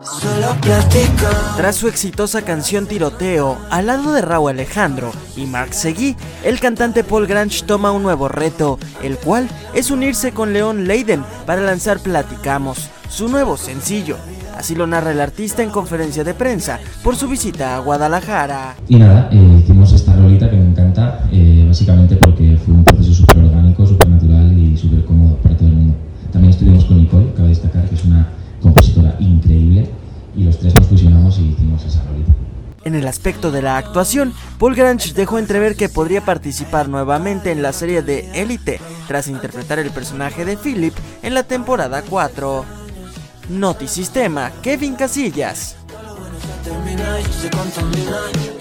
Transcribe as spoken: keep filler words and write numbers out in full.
Tras su exitosa canción Tiroteo, al lado de Rauw Alejandro y Mark Seguí, el cantante Paul Grange toma un nuevo reto, el cual es unirse con Leon Leiden para lanzar Platicamos, su nuevo sencillo. Así lo narra el artista en conferencia de prensa por su visita a Guadalajara. Y nada, eh, hicimos esta rolita que me encanta, eh, básicamente porque fue un proceso súper orgánico, súper natural y súper cómodo para todo el mundo. También estuvimos con Nicole, cabe destacar que es una compositora increíble, y los tres nos fusionamos y hicimos esa rolita. En el aspecto de la actuación, Paul Grange dejó entrever que podría participar nuevamente en la serie de Élite, tras interpretar el personaje de Philip en la temporada cuatro. Notisistema, Kevin Casillas.